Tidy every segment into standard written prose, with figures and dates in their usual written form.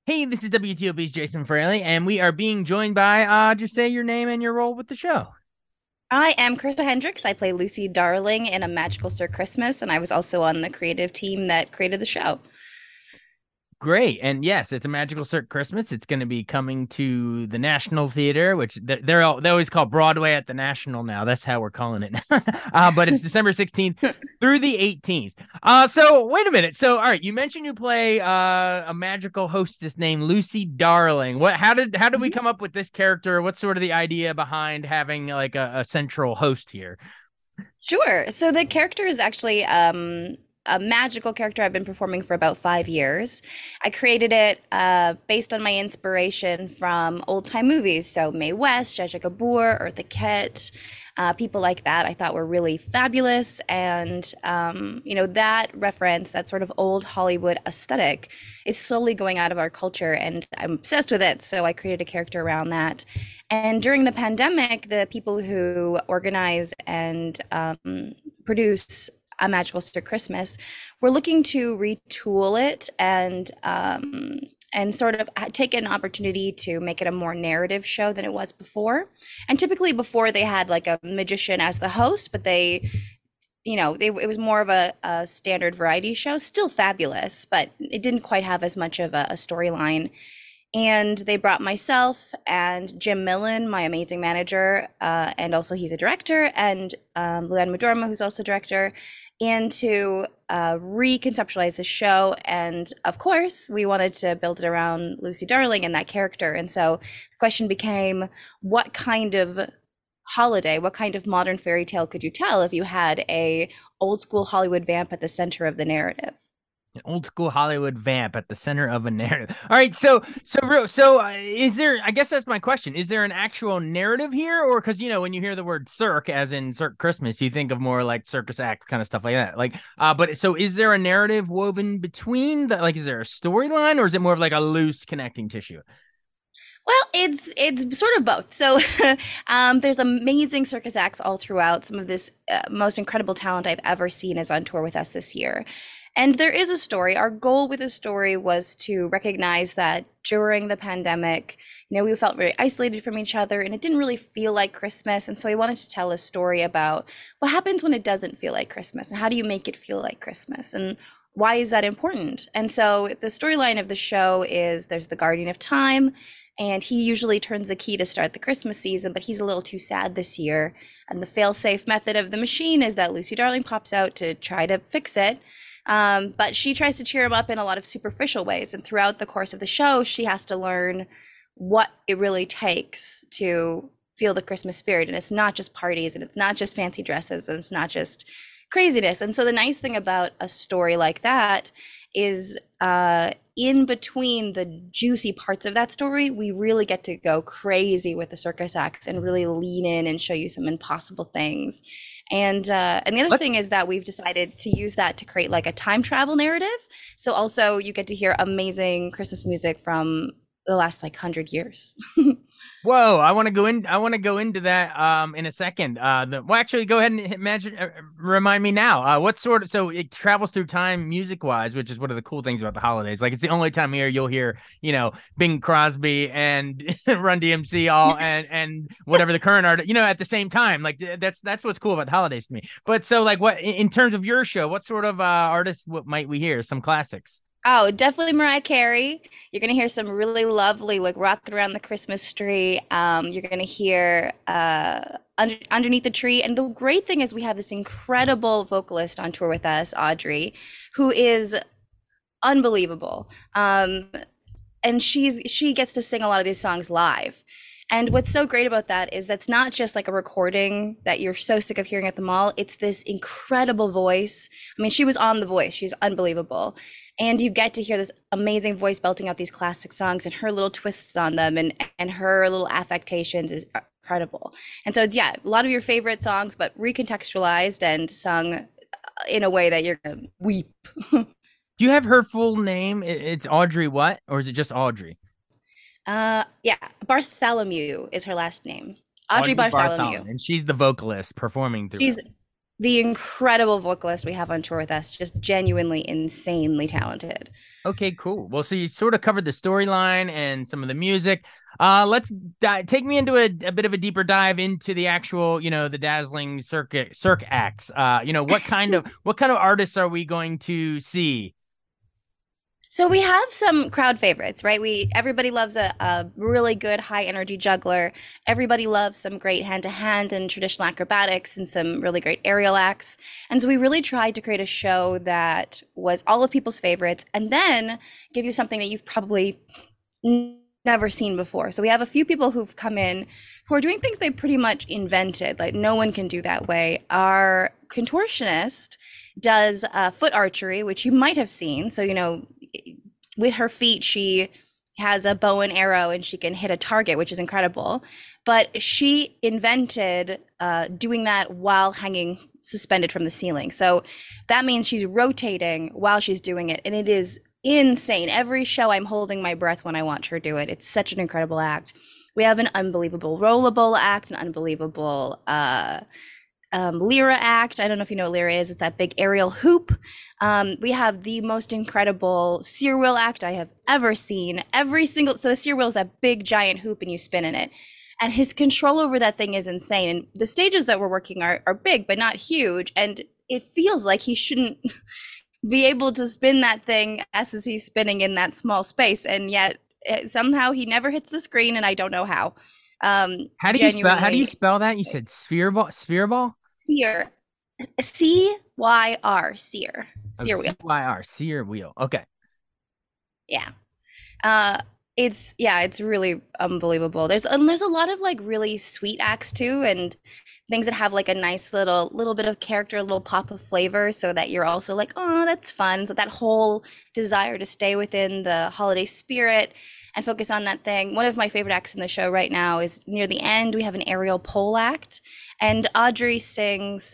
Hey, this is WTOP's Jason Fraley, and we are being joined by, just say your name and your role with the show. I am Carissa Hendricks. I play Lucy Darling in A Magical Sir Christmas, and I was also on the creative team that created the show. Great. And yes, it's a Magical Cirque Christmas. It's going to be coming to the National Theater, which they always call Broadway at the National now. That's how we're calling it. But it's December 16th through the 18th. So wait a minute. So, all right, you mentioned you play a magical hostess named Lucy Darling. How did we Mhm. come up with this character? What's sort of the idea behind having like a central host here? Sure. So the character is actually a magical character I've been performing for about 5 years. I created it based on my inspiration from old time movies. So Mae West, Zsa Zsa Gabor, Eartha Kitt, people like that I thought were really fabulous. And, that reference, that sort of old Hollywood aesthetic is slowly going out of our culture. And I'm obsessed with it. So I created a character around that. And during the pandemic, the people who organize and produce A Magical Star Christmas were looking to retool it and sort of take an opportunity to make it a more narrative show than it was before. And typically before they had like a magician as the host, but it was more of a standard variety show, still fabulous, but it didn't quite have as much of a storyline. And they brought myself and Jim Millen, my amazing manager, and also he's a director, and Luann Madorma, who's also director, and to reconceptualize the show. And of course, we wanted to build it around Lucy Darling and that character. And so the question became, what kind of holiday, what kind of modern fairy tale could you tell if you had a old school Hollywood vamp at the center of the narrative? An old school Hollywood vamp at the center of a narrative. All right, is there? I guess that's my question. Is there an actual narrative here, or because when you hear the word cirque, as in Cirque Christmas, you think of more like circus act kind of stuff like that. But so is there a narrative woven between the? Like, is there a storyline, or is it more of like a loose connecting tissue? Well, it's sort of both. So there's amazing circus acts all throughout. Some of this most incredible talent I've ever seen is on tour with us this year. And there is a story. Our goal with the story was to recognize that during the pandemic, we felt very isolated from each other and it didn't really feel like Christmas. And so we wanted to tell a story about what happens when it doesn't feel like Christmas and how do you make it feel like Christmas and why is that important? And so the storyline of the show is there's the Guardian of Time, and he usually turns the key to start the Christmas season, but he's a little too sad this year. And the fail-safe method of the machine is that Lucy Darling pops out to try to fix it. But she tries to cheer him up in a lot of superficial ways. And throughout the course of the show, she has to learn what it really takes to feel the Christmas spirit. And it's not just parties, and it's not just fancy dresses, and it's not just craziness. And so the nice thing about a story like that is in between the juicy parts of that story, we really get to go crazy with the circus acts and really lean in and show you some impossible things. And the other Let thing is that we've decided to use that to create like a time travel narrative. So also you get to hear amazing Christmas music from the last like 100 years. Whoa, I want to go into that in a second. Actually, go ahead and remind me now. What sort of so it travels through time music wise, which is one of the cool things about the holidays. Like it's the only time of year you'll hear, Bing Crosby and Run DMC all and whatever the current art, at the same time. Like that's what's cool about the holidays to me. But so like what in terms of your show, what sort of artists what might we hear? Some classics. Oh, definitely Mariah Carey. You're gonna hear some really lovely, like rocking around the Christmas tree. You're gonna hear underneath the tree. And the great thing is we have this incredible vocalist on tour with us, Audrey, who is unbelievable. And she gets to sing a lot of these songs live. And what's so great about that is that's not just like a recording that you're so sick of hearing at the mall. It's this incredible voice. I mean, she was on The Voice. She's unbelievable. And you get to hear this amazing voice belting out these classic songs and her little twists on them and her little affectations is incredible. And so it's yeah, a lot of your favorite songs, but recontextualized and sung in a way that you're gonna weep. Do you have her full name? It's Audrey what? Or is it just Audrey? Yeah, Bartholomew is her last name. Audrey Audrey Bartholomew. Bartholomew. And she's the vocalist performing through She's it. The incredible vocalist we have on tour with us, just genuinely insanely talented. Okay, cool. Well, so you sort of covered the storyline and some of the music. Let's take me into a bit of a deeper dive into the actual, the dazzling circ acts. What kind of artists are we going to see? So we have some crowd favorites, right? We everybody loves a really good high energy juggler. Everybody loves some great hand to hand and traditional acrobatics and some really great aerial acts. And so we really tried to create a show that was all of people's favorites and then give you something that you've probably never seen before. So we have a few people who've come in who are doing things they pretty much invented. Like no one can do that way. Our contortionist does foot archery, which you might have seen. So, with her feet, she has a bow and arrow and she can hit a target, which is incredible. But she invented doing that while hanging suspended from the ceiling. So that means she's rotating while she's doing it. And it is insane. Every show, I'm holding my breath when I watch her do it. It's such an incredible act. We have an unbelievable rollable act, an unbelievable lyra act. I don't know if you know what lyra is. It's that big aerial hoop. We have the most incredible sear wheel act I have ever seen. So the sear wheel is that big giant hoop and you spin in it. And his control over that thing is insane. And the stages that we're working are big, but not huge. And it feels like he shouldn't be able to spin that thing as he's spinning in that small space. And yet somehow he never hits the screen and I don't know how. How do you spell that? You said sphere ball? Sear. C-Y-R, sear. Oh, Sear wheel. CYR, sear wheel. Okay. Yeah. Uh it's really unbelievable. There's a lot of like really sweet acts too, and things that have like a nice little bit of character, a little pop of flavor, so that you're also like, oh, that's fun. So that whole desire to stay within the holiday spirit and focus on that thing. One of my favorite acts in the show right now is near the end. We have an aerial pole act, and Audrey sings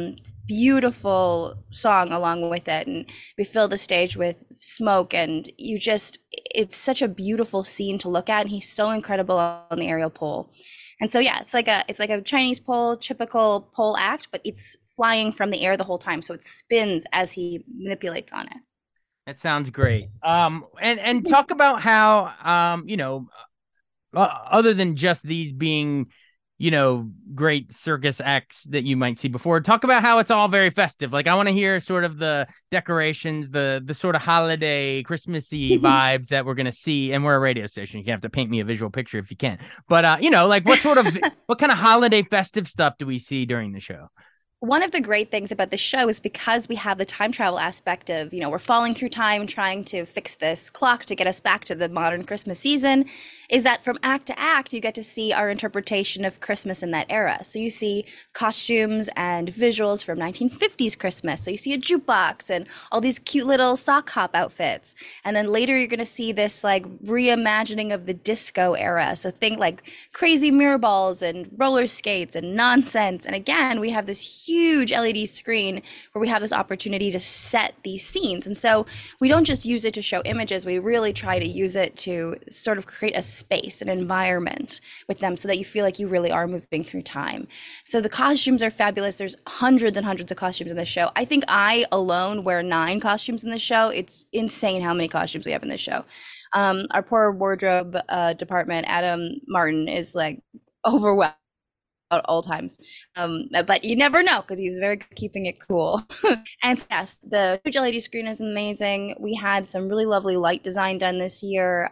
beautiful song along with it, and we fill the stage with smoke, and it's such a beautiful scene to look at, and he's so incredible on the aerial pole. And so yeah, it's like a Chinese pole, typical pole act, but it's flying from the air the whole time, so it spins as he manipulates on it. That sounds great. And talk about how other than just these being, great circus acts that you might see before, talk about how it's all very festive. Like I want to hear sort of the decorations, the sort of holiday Christmassy vibes that we're gonna see. And we're a radio station. You have to paint me a visual picture if you can. But like what kind of holiday festive stuff do we see during the show? One of the great things about the show is because we have the time travel aspect of, we're falling through time trying to fix this clock to get us back to the modern Christmas season, is that from act to act, you get to see our interpretation of Christmas in that era. So you see costumes and visuals from 1950s Christmas. So you see a jukebox and all these cute little sock hop outfits. And then later you're going to see this like reimagining of the disco era. So think like crazy mirror balls and roller skates and nonsense. And again, we have this huge LED screen where we have this opportunity to set these scenes. And so we don't just use it to show images, we really try to use it to sort of create a space, an environment with them so that you feel like you really are moving through time. So the costumes are fabulous. There's hundreds and hundreds of costumes in the show. I think I alone wear 9 costumes in the show. It's insane how many costumes we have in this show. Our poor wardrobe department, Adam Martin, is like overwhelmed at all times. But you never know because he's very good at keeping it cool. And yes, the huge LED screen is amazing. We had some really lovely light design done this year.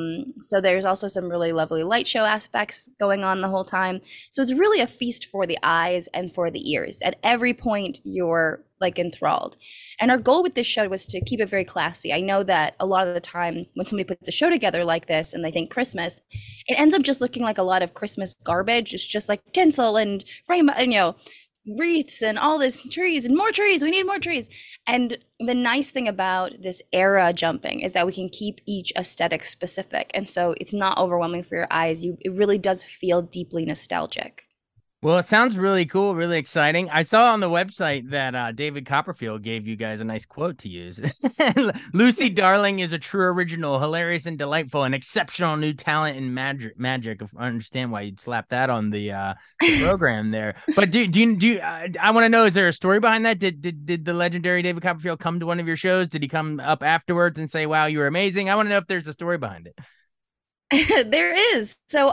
So there's also some really lovely light show aspects going on the whole time. So it's really a feast for the eyes and for the ears. At every point, you're like enthralled. And our goal with this show was to keep it very classy. I know that a lot of the time when somebody puts a show together like this and they think Christmas, it ends up just looking like a lot of Christmas garbage. It's just like tinsel and rainbow, and wreaths and all this trees and more trees. We need more trees. And the nice thing about this era jumping is that we can keep each aesthetic specific. And so it's not overwhelming for your eyes. It really does feel deeply nostalgic. Well, it sounds really cool, really exciting. I saw on the website that David Copperfield gave you guys a nice quote to use. Lucy Darling is a true original, hilarious and delightful, an exceptional new talent in magic. I understand why you'd slap that on the program there. But I want to know, is there a story behind that? Did the legendary David Copperfield come to one of your shows? Did he come up afterwards and say, "Wow, you were amazing"? I want to know if there's a story behind it. There is. So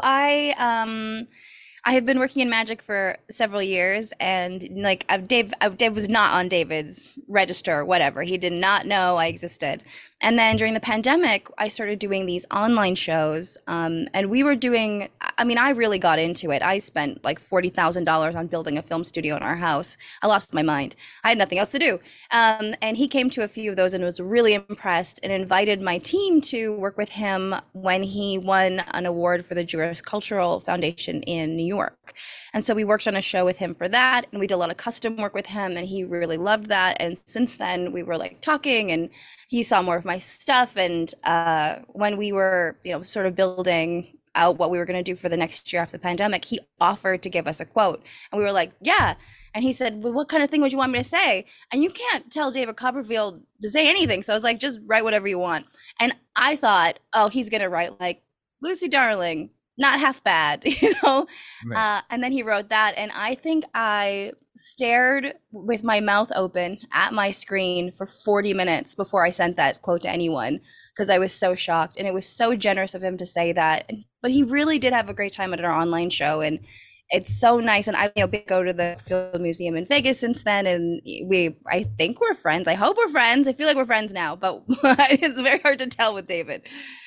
I have been working in magic for several years, and like Dave was not on David's register or whatever. He did not know I existed. And then during the pandemic, I started doing these online shows, and we were doing. I mean, I really got into it. I spent like $40,000 on building a film studio in our house. I lost my mind. I had nothing else to do. And he came to a few of those and was really impressed and invited my team to work with him when he won an award for the Jewish Cultural Foundation in New York. And so we worked on a show with him for that, and we did a lot of custom work with him, and he really loved that. And since then, we were like talking, and he saw more of my stuff. And when we were, sort of building out what we were going to do for the next year after the pandemic, he offered to give us a quote, and we were like, yeah. And he said, well, what kind of thing would you want me to say? And you can't tell David Copperfield to say anything. So I was like, just write whatever you want. And I thought, oh, he's going to write like Lucy Darling, not half bad, Right. and then he wrote that. And I think I stared with my mouth open at my screen for 40 minutes before I sent that quote to anyone, because I was so shocked. And it was so generous of him to say that. But he really did have a great time at our online show. And it's so nice. And I go to the Field Museum in Vegas since then, and I think we're friends. I hope we're friends. I feel like we're friends now, but it's very hard to tell with David.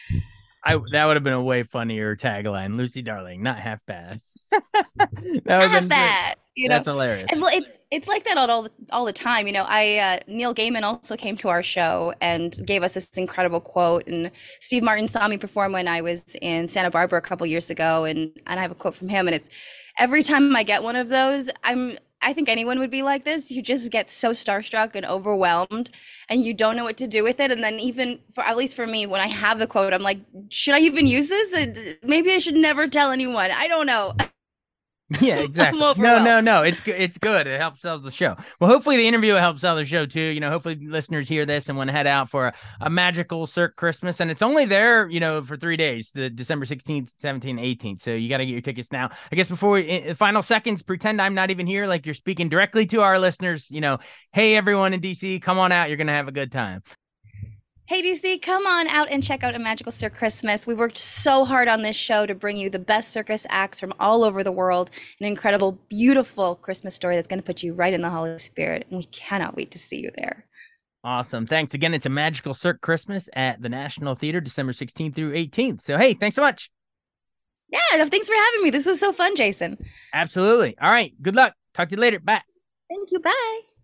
That would have been a way funnier tagline. Lucy Darling, not half bad. That would have Not been great. that, That's hilarious. and well, it's like that all the time. I Neil Gaiman also came to our show and gave us this incredible quote, and Steve Martin saw me perform when I was in Santa Barbara a couple years ago, and I have a quote from him, and it's every time I get one of those, I think anyone would be like this. You just get so starstruck and overwhelmed, and you don't know what to do with it. And then even for, at least for me, when I have the quote, I'm like, should I even use this? Maybe I should never tell anyone. I don't know. Yeah, I'm exactly. No, no, overwhelmed. no. It's good. It's good. It helps sell the show. Well, hopefully the interview will help sell the show too. Hopefully listeners hear this and want to head out for a magical Cirque Christmas. And it's only there, for 3 days, the December 16th, 17th, 18th. So you got to get your tickets now. I guess before final seconds, pretend I'm not even here. Like you're speaking directly to our listeners. Hey, everyone in DC, come on out. You're going to have a good time. Hey DC, come on out and check out A Magical Cirque Christmas. We've worked so hard on this show to bring you the best circus acts from all over the world, an incredible, beautiful Christmas story that's going to put you right in the holiday spirit, and we cannot wait to see you there. Awesome. Thanks again. It's A Magical Cirque Christmas at the National Theater, December 16th through 18th. So, hey, thanks so much. Yeah, thanks for having me. This was so fun, Jason. Absolutely. All right. Good luck. Talk to you later. Bye. Thank you. Bye.